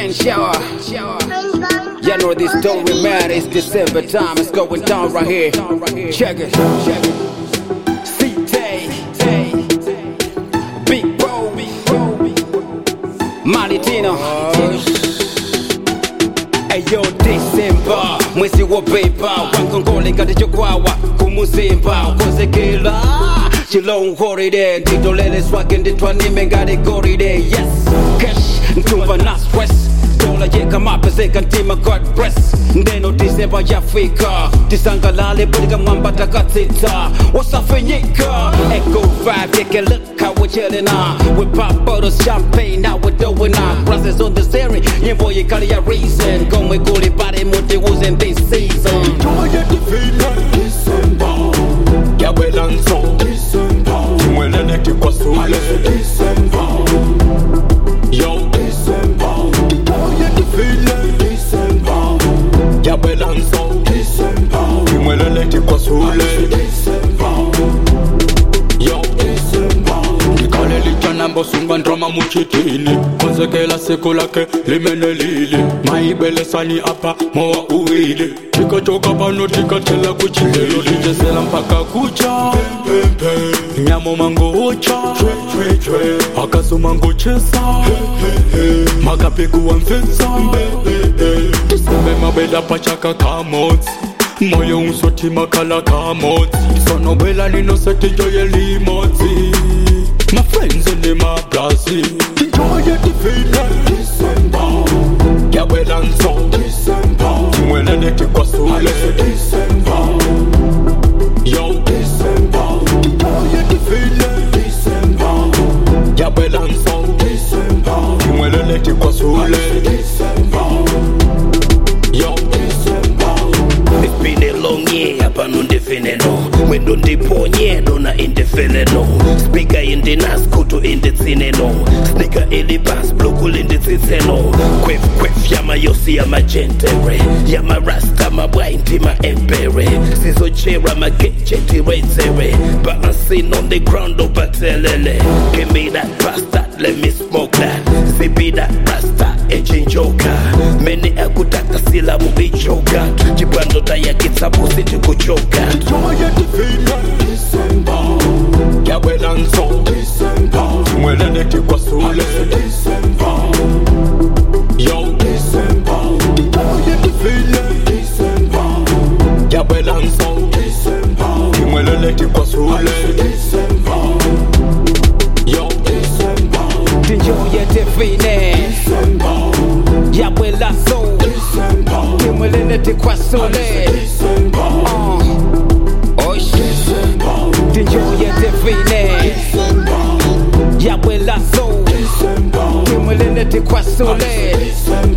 rain shower. You know this story, man. It's December time. It's going down right here. Check it. C-Tay, Big Bro, Malitino. Ayo December, mwezi wa beba wankongole ngati chokwawa kumuzimba ukozekela chilongoride nditolele swake nditwanime ngati goride. Yes, cash ntumva na stress dola yeka mapezeka ntima God bless. Ndeno December yafika tisangalale bulika mwamba takatsitsa wasafenyika. Echo 5 yekeleka we're chillin' on. We pop bottles champagne now we're doing our glasses on the steering. Nyimbo yikali ya reason komwe kuli pale muti in this season. Enjoy the feeling December. Yabelanzo December. Tumweleleke kwa sule December. Yo December. Enjoy the feeling December. Yabelanzo December. Tumweleleke kwa sule December. Yo December. Nikale lichana mbosunga ndrama muchitini. Konsekela siku lake limene lili. Maibele sani apa moa uwili. Tikatoka pano tikatela kuchilelo. Lijesela mpaka kucha nyamo mango ucha akasu mango chesa makapiku wa mfisa. Tisembe mabeda pachaka kamotsi moyo unsoti makala kamotsi. Sonobela nino seti joye limotsi. My friends and them are brassy. Enjoy the feeling December. Yabelanzo December. Tumweleleke kwa sule December. Yo December. Enjoy the feeling December. Yabelanzo December. Tumweleleke kwa sule December. Yo December. It's been a long year, hapa nundifine no. Wendo ndiponye dona indifile no. Speaker indi naskutu indi tsine no. Sneaker ili bass blokul indi tsitse no. Kwef yama yosi yama gentere. Yama rasta mabwa inti ma empere. Sizo chera ma getcheti retere. But I'm sitting on the ground over telele. Give me that rasta, let me smoke that. Zippy that rasta, etching joker. Many akutaka sila mubichoka. Jibando taya kitsa pussy tukuchoka. Enjoy the feeling December. Yabelanzo December. Tumweleleke kwa sule December. Yo December. Enjoy the feeling December. Yabelanzo December. Tumweleleke kwa sule December. Yo December. Enjoy the feeling December. Yabelanzo December. tumweleleke kwa sule December. Oh shit. Enjoy the feeling Yabelanzo tumweleleke kwa sule